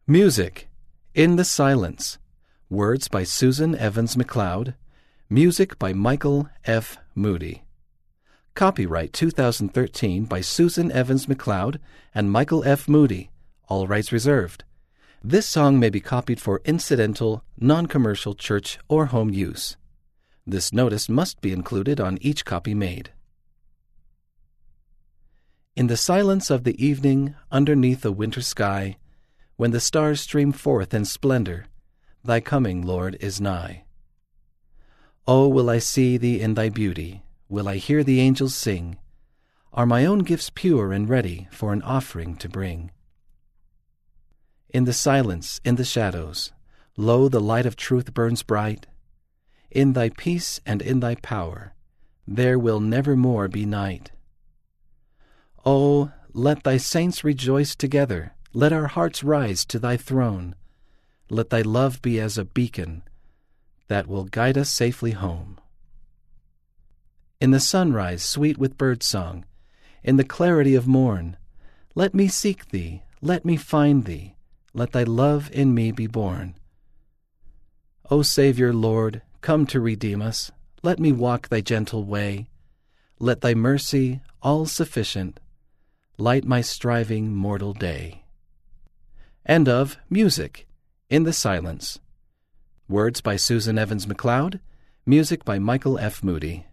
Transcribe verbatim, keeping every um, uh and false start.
Music, In the Silence. Words by Susan Evans McLeod. Music by Michael F. Moody. Copyright two thousand thirteen by Susan Evans McLeod and Michael F. Moody. All rights reserved. This song may be copied for incidental, non-commercial church or home use. This notice must be included on each copy made. In the silence of the evening, underneath a winter sky, when the stars stream forth in splendor, thy coming, Lord, is nigh. Oh, will I see thee in thy beauty? Will I hear the angels sing? Are my own gifts pure and ready for an offering to bring? In the silence, in the shadows, lo, the light of truth burns bright. In thy peace and in thy power, there will never more be night. Oh, let thy saints rejoice together. Let our hearts rise to thy throne. Let thy love be as a beacon that will guide us safely home. In the sunrise sweet with birdsong, in the clarity of morn, let me seek thee, let me find thee, let thy love in me be born. O Savior, Lord, come to redeem us, let me walk thy gentle way. Let thy mercy, all sufficient, light my striving mortal day. End of Music, In the Silence. Words by Susan Evans McLeod. Music by Michael F. Moody.